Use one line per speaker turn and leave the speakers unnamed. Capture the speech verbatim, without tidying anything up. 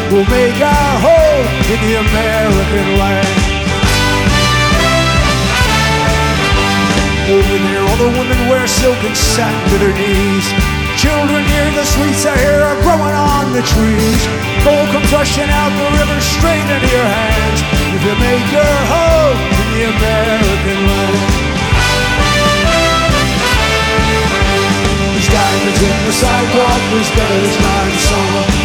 we'll make our home in the American land. Over there, all the women wear silk and satin to their knees. Children near the sweets I hear are growing on the trees. Gold comes rushing out the river straight into your hands if you make your home in the American land. There's diamonds in the sidewalk, there's better than mine song.